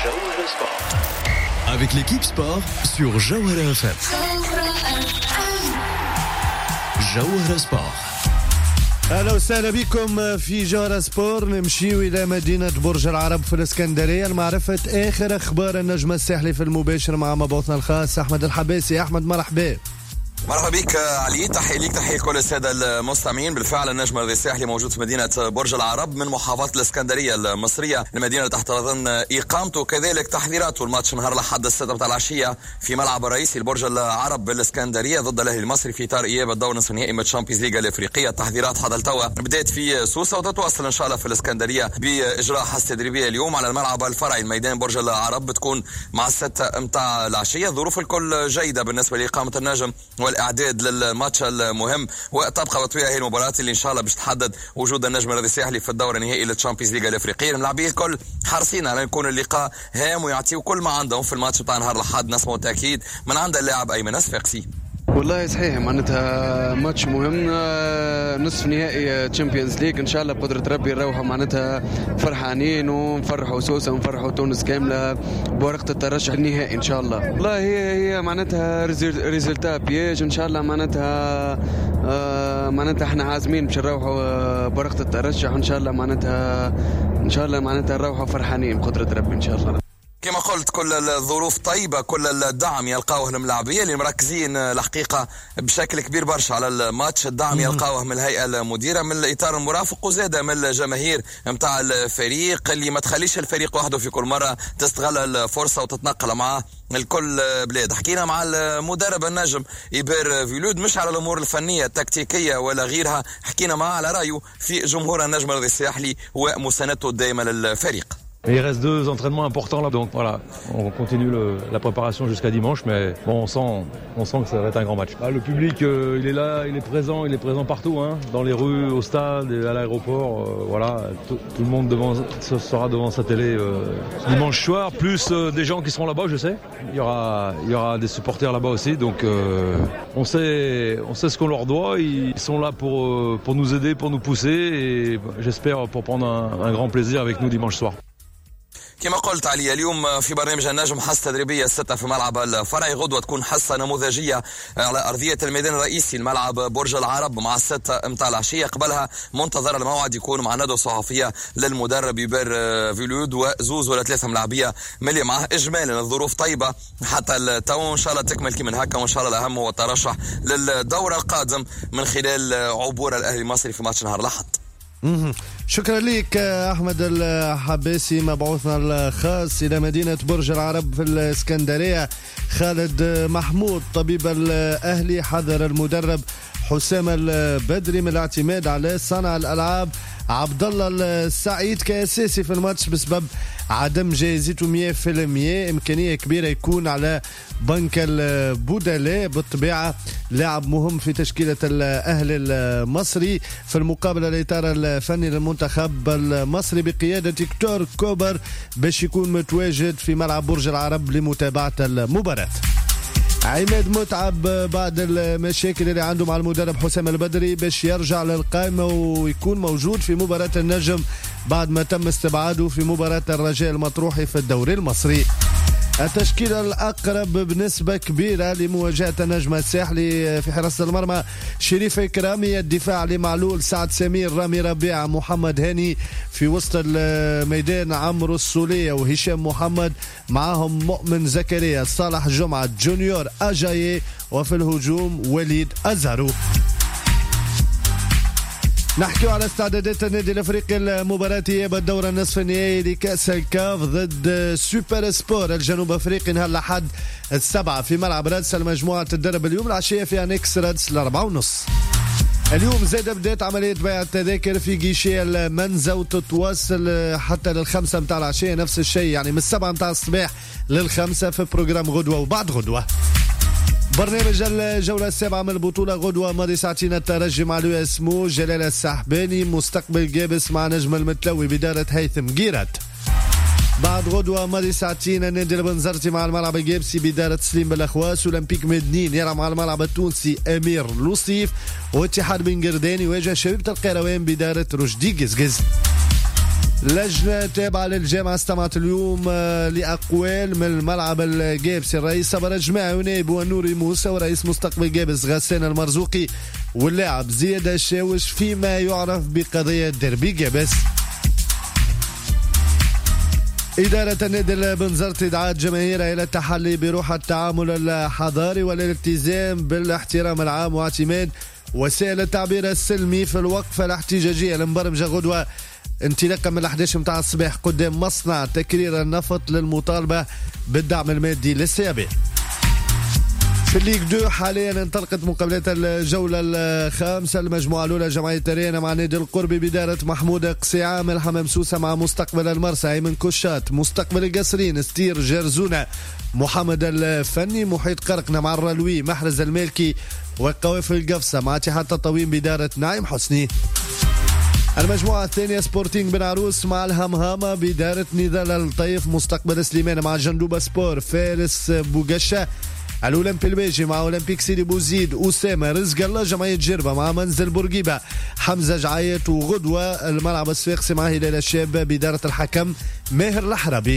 Avec l'équipe sport sur Jawhara FM. Jawhara Sport. أهلا وسهلا بكم في جوهرة سبور. نمشيو إلى مدينة برج العرب في الإسكندرية لمعرفة آخر أخبار النجم الساحلي في المباشر مع مبعوثنا الخاص أحمد الحباسي. أحمد مرحبا. مرحبا بك علي، تحية ليك تحية لكل السادة المستمعين. بالفعل النجم الساحلي موجود في مدينة برج العرب من محافظة الإسكندرية المصرية، المدينة تحت ظن إقامته كذلك تحضيراته الماتش نهار الأحد 6 متاع العشية في ملعب الرئيسي لبرج العرب بالإسكندرية ضد الأهلي المصري في إطار إياب الدور نصف نهائي من الشامبيونز ليغا الإفريقية. التحضيرات حتى التوا بدأت في سوسة وتتواصل إن شاء الله في الإسكندرية بإجراء حصة تدريبية اليوم على الملعب الفرعي الميدان برج العرب. بتكون مع 6 متاع العشية. ظروف الكل جيدة بالنسبة لإقامة النجم والإعداد الماتش المهم، وتبقى وتويا هي المباراة اللي ان شاء الله باش تحدد وجود النجم الساحلي في الدور النهائي للتشامبيونز ليغا الافريقيه. الملاعبيه الكل حريصين على يكون اللقاء هام ويعطيوا كل ما عندهم في الماتش بتاع نهار الاحد. نسمعوا التاكيد من عند اللاعب ايمن الصفاقسي. والله صحيح معناتها ماتش مهم، نصف نهائي تشامبيونز ليج ان شاء الله بقدرة ربي نروحوا معناتها فرحانين ونفرحوا سوسة ونفرحوا تونس كاملة بورقة الترشح النهائي ان شاء الله. والله هي معناتها ريزلتا بياج ان شاء الله، معناتها احنا عازمين باش نروحوا بورقة الترشح ان شاء الله، معناتها نروحوا فرحانين بقدرة ربي ان شاء الله. كما قلت كل الظروف طيبة، كل الدعم يلقاوه الملاعبية اللي مركزين الحقيقة بشكل كبير برشا على الماتش. الدعم يلقاوه من الهيئة المديرة، من الإطار المرافق، وزادة من الجماهير متاع الفريق اللي ما تخليش الفريق وحده في كل مرة، تستغل الفرصة وتتنقل معاه الكل بلاد. حكينا مع المدرب النجم إيبير فيلود مش على الأمور الفنية التكتيكية ولا غيرها، حكينا معاه على رأيه في جمهور النجم الساحلي ومساندته الدائمة للفريق. Il reste 2 entraînements importants là, donc voilà, on continue la préparation jusqu'à dimanche, mais bon, on sent que ça va être un grand match. Le public, il est là, il est présent partout, hein, dans les rues, au stade, et à l'aéroport, voilà, tout le monde sera devant sa télé dimanche soir, plus des gens qui seront là-bas, je sais. Il y aura des supporters là-bas aussi, donc on sait ce qu'on leur doit. Ils sont là pour nous aider, pour nous pousser, et j'espère pour prendre un grand plaisir avec nous dimanche soir. كما قلت علي، اليوم في برنامج النجم حصة تدريبية 6 في ملعب الفرعي. غدوة تكون حصة نموذجية على أرضية الميدان الرئيسي الملعب برج العرب مع 6 متاع العشية. قبلها منتظر الموعد يكون مع ندوة صحفية للمدرب إيبير فيلود وزوز ولا 3 ملاعبية ملي معه. إجمالا الظروف طيبة حتى التو، إن شاء الله تكمل كما هكا، وإن شاء الله الأهم هو الترشح للدورة القادم من خلال عبور الأهلي المصري في ماتش نهار الأحد. شكرا لك أحمد الحباسي مبعوثنا الخاص إلى مدينة برج العرب في الإسكندرية. خالد محمود طبيب الأهلي حذر المدرب حسام البدري من الاعتماد على صانع الألعاب عبد الله السعيد كأساسي في الماتش بسبب عدم جاهزيته 100%. إمكانية كبيرة يكون على بنك البدلاء، بالطبيعة لاعب مهم في تشكيلة الأهلي المصري. في المقابلة الإطار الفني للمنتخب المصري بقيادة هيكتور كوبر باش يكون متواجد في ملعب برج العرب لمتابعة المباراة. عماد متعب بعد المشاكل اللي عنده مع المدرب حسام البدري باش يرجع للقائمة ويكون موجود في مباراة النجم بعد ما تم استبعاده في مباراة الرجاء المطروحي في الدوري المصري. التشكيلة الأقرب بنسبة كبيرة لمواجهة النجم الساحلي في حراسة المرمى شريف إكرامي، الدفاع علي معلول، سعد سمير، رامي ربيع، محمد هاني. في وسط الميدان عمرو السولية وهشام محمد، معهم مؤمن زكريا، صالح جمعة، جونيور أجايي، وفي الهجوم وليد أزارو. نحكي على استعدادات النادي الافريقي المباراة اياب الدورة النصف النهائي لكأس الكاف ضد سوبر سبور الجنوب افريقي نهار الاحد 7 في ملعب رادس. المجموعة تدرب اليوم العشية في انكس رادس 4:30. اليوم زاد بدات عملية بيع التذاكر في جيشي المنزة وتتواصل حتى 5 متاع العشية، نفس الشيء يعني من 7 متاع الصباح 5 في بروجرام غدوة وبعد غدوة. برنامج الجولة 7 من البطولة غدوة ماضي ساعتين الترجي مع لويا اسمو، جلال السحباني، مستقبل جابس مع نجم المتلوي بدارة هيثم جيرات. بعد غدوة ماضي ساعتين النادي البنزرتي مع الملعب الجابسي بدارة سليم بالأخواس، ولمبيك مدنين يلعب مع الملعب التونسي أمير لوصيف، واتحاد بن قرداني يواجه شبيبة القيروان بدارة رشدي قزقز. لجنة تابعة للجامعة استمعت اليوم لأقوال من الملعب الجابسي. الرئيس صبر جماعي ونائب ونوري موسى ورئيس مستقبل جابس غسان المرزوقي واللاعب زياد الشاوش فيما يعرف بقضية ديربي جابس. إدارة النادي البنزرتي دعت جماهيرها إلى التحلي بروح التعامل الحضاري والالتزام بالاحترام العام واعتماد وسائل التعبير السلمي في الوقفة الاحتجاجية المبرمجة غدوة انطلاقا من 11 متاع الصباح قدام مصنع تكرير النفط للمطالبة بالدعم المادي للسيابي. في الليج 2 حاليا انطلقت مقابلات الجولة الخامسة المجموعة الأولى جمعية رينا مع نادي القربي بدارة محمود قسيعام الحمام سوسة مع مستقبل المرسى أيمن كشات مستقبل القصرين ستير جرزونة محمد الفني محيط قرقنة مع الرلوي محرز المالكي وقوافل القفصة مع اتحاد تطاوين بدارة نعيم حسني. المجموعة الثانية سبورتينج بن عروس مع الهمهامة بدارة نضال الطيف مستقبل سليمان مع جندوبة سبور فارس بوغشة الأولمبي البيجي مع أولمبيك سيدي بوزيد أسامة رزق الله جمعية جربة مع منزل بورقيبة حمزة جعيت وغدوة الملعب الصفاقسي مع هلال الشاب بدارة الحكم ماهر الحربي.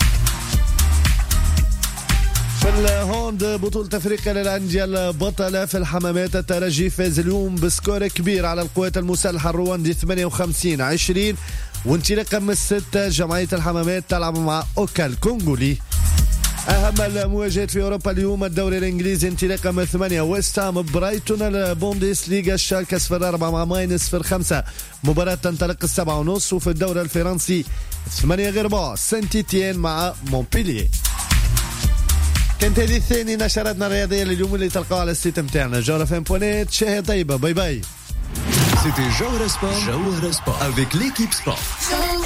في الهوند بطولة أفريقيا للأندية البطلة في الحمامات الترجي فاز اليوم بسكور كبير على القوات المسلحة الرواندي 58-20 وانطلاقا من 6 جمعية الحمامات تلعب مع أوكا الكونغولي. أهم المواجهات في أوروبا اليوم الدوري الإنجليزي انطلاقا من 8 ويست هام برايتون البوندس ليغا الشالكة 0-4 مع ماينس 0-5 مباراة تنطلق 7:30 وفي الدوري الفرنسي 8:15 سانت إتيان مع مونبيلييه. كانت هذه الثاني نشرتنا الرياضية لليوم اللي تلقاها على السيت متاعنا جوهرة FM.net. شهية طيبة باي باي. C'était Jawara Sport avec l'équipe sport.